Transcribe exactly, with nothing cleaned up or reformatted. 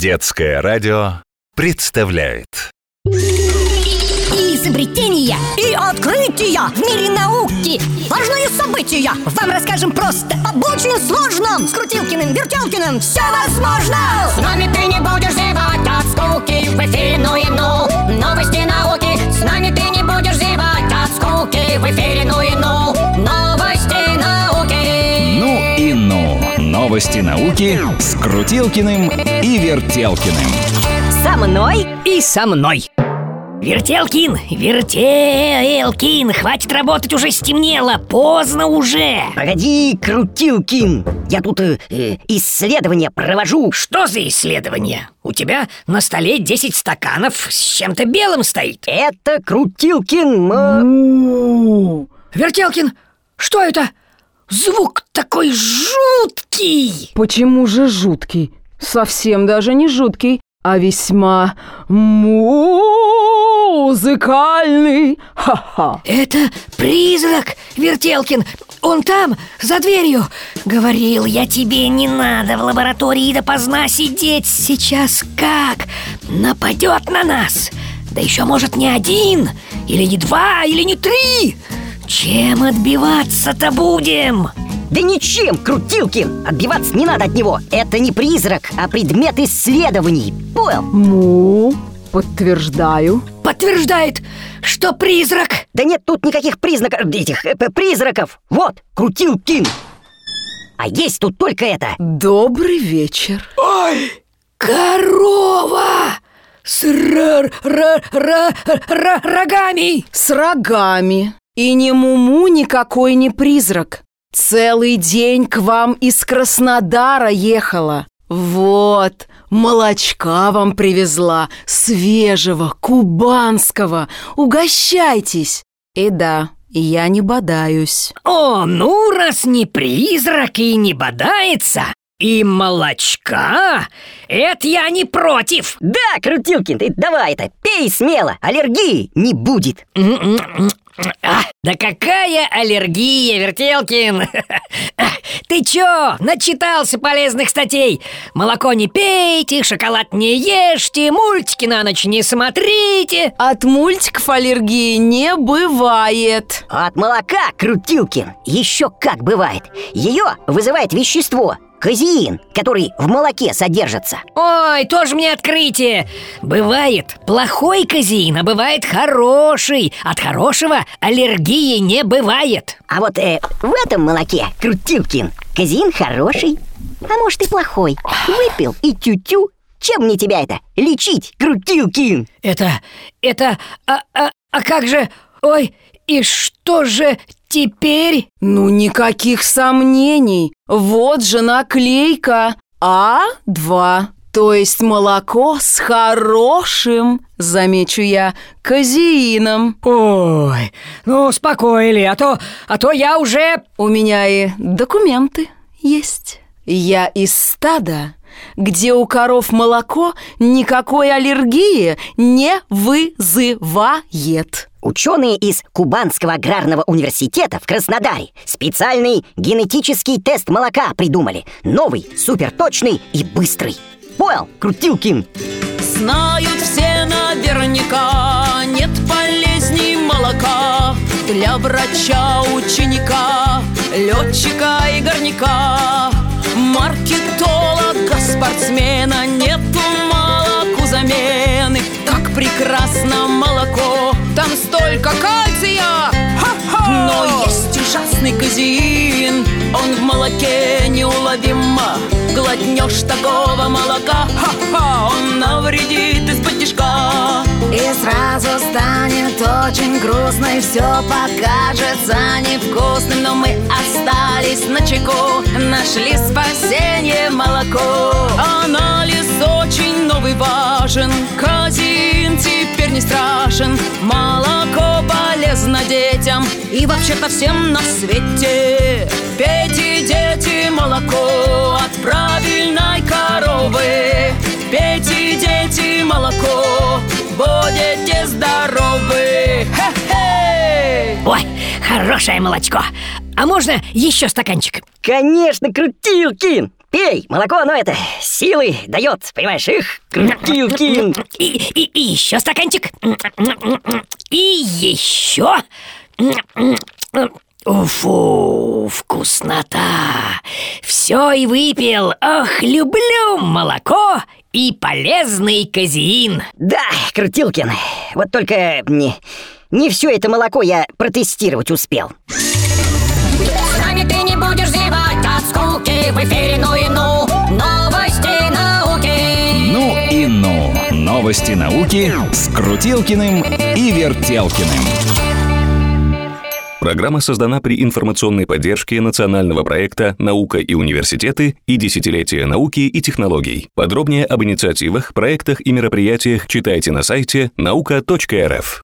Детское радио представляет изобретения и открытия в мире науки. Важные события вам расскажем просто об очень сложном. С Крутилкиным, Вертелкиным все возможно. С нами ты не будешь зевать от скуки. В эфире ну и ну, новости науки. С нами ты не будешь зевать от скуки. В эфире ну и ну, новости науки. Ну и ну, новости науки с Крутилкиным и Вертелкиным. Со мной и со мной. Вертелкин, Вертелкин, хватит работать, уже стемнело, поздно уже. Погоди, Крутилкин, я тут э, э, исследования провожу. Что за исследование? У тебя на столе десять стаканов с чем-то белым стоит. Это Крутилкин. м- Вертелкин, что это? Звук такой жуткий. Почему же жуткий? Совсем даже не жуткий, а весьма музыкальный. Ха-ха. Это призрак, Вертелкин. Он там, за дверью. Говорил я тебе, не надо в лаборатории допоздна сидеть. Сейчас как нападет на нас. Да еще, может, не один, или не два, или не три. Чем отбиваться-то будем? Да ничем, Крутилкин, отбиваться не надо от него. Это не призрак, а предмет исследований. Понял? Ну, подтверждаю. Подтверждает, что призрак. Да нет тут никаких признаков, этих э, призраков. Вот, Крутилкин. А есть тут только это. Добрый вечер. Ой, корова с рогами. С рогами. И ни муму никакой не призрак. Целый день к вам из Краснодара ехала. Вот, молочка вам привезла, свежего, кубанского. Угощайтесь. И да, я не бодаюсь. О, ну, раз не призрак и не бодается, и молочка, это я не против. Да, Крутилкин, ты давай это, пей смело, аллергии не будет. А, да какая аллергия, Вертелкин! Ты чё, начитался полезных статей? Молоко не пейте, шоколад не ешьте, мультики на ночь не смотрите. От мультиков аллергии не бывает. А от молока, Крутилкин, еще как бывает. Ее вызывает вещество казеин, который в молоке содержится. Ой, тоже мне открытие. Бывает плохой казеин, а бывает хороший. От хорошего аллергии не бывает. А вот э, в этом молоке, Крутилкин, казеин хороший, а может и плохой. Выпил и тю-тю. Чем мне тебя это лечить, Крутилкин? Это, это, а, а, а как же, ой, и что же теперь? Ну, никаких сомнений. Вот же наклейка А два. То есть молоко с хорошим, замечу я, казеином. Ой, ну успокоили, а то, а то я уже... У меня и документы есть. Я из стада, где у коров молоко никакой аллергии не вызывает. Ученые из Кубанского аграрного университета в Краснодаре специальный генетический тест молока придумали. Новый, суперточный и быстрый. Понял, Крутилкин? Знают все наверняка, нет болезней молока для врача, ученика, летчика и горняка, маркетолога, спортсмена. Нету молоку замены. Так прекрасно молоко, там столько кальция. Ха-ха! Но есть ужасный казеин, он в молоке неуловимо. Глотнешь такого молока, ха-ха, он навредит из-под тишка. И сразу станет очень грустно, и все покажется невкусным. Но мы остались начеку, нашли спасение молоко. Анализ очень новый, важен, казеин теперь не страшен. Молоко полезно детям и вообще-то всем на свете. Пейте, дети, молоко от правильной коровы. Пейте, дети, молоко, будете здоровы. Хе-хе! Ой, хорошее молочко. А можно еще стаканчик? Конечно, Крутилкин! Пей, молоко, оно это, силы дает, понимаешь, их, Крутилкин. И, и, и еще стаканчик. И еще. Фу, вкуснота. Все и выпил. Ох, люблю молоко и полезный казеин. Да, Крутилкин, вот только не, не все это молоко я протестировать успел. С нами ты не будешь зевать от скуки. В эфире ну и ну, новости науки. Ну и ну. Новости науки с Крутилкиным и Вертелкиным. Программа создана при информационной поддержке национального проекта «Наука и университеты» и «Десятилетие науки и технологий». Подробнее об инициативах, проектах и мероприятиях читайте на сайте наука точка эр эф.